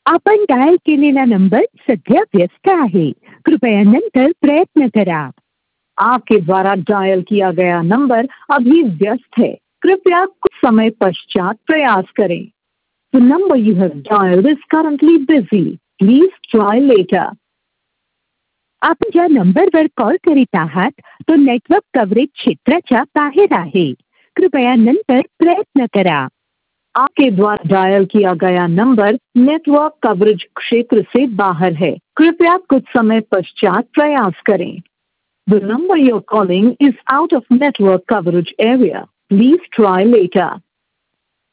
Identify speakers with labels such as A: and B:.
A: आपण डायल केलेला नंबर सध्या व्यस्त आहे. कृपया नंतर प्रयत्न करा. आपके द्वारा डायल किया गया नंबर अभी व्यस्त है. कृपया कुछ समय पश्चात प्रयास करें. The number you have dialed is currently busy. Please try later. आपण ज्या नंबरवर कॉल करीत आहात तो नेटवर्क कव्हरेज क्षेत्राच्या बाहेर आहे. कृपया नंतर प्रयत्न करा. आपके द्वारा डायल किया गया नंबर नेटवर्क कवरेज क्षेत्र से बाहर है. कृपया कुछ समय पश्चात प्रयास करें. The number you're calling is out of network coverage area. Please try later.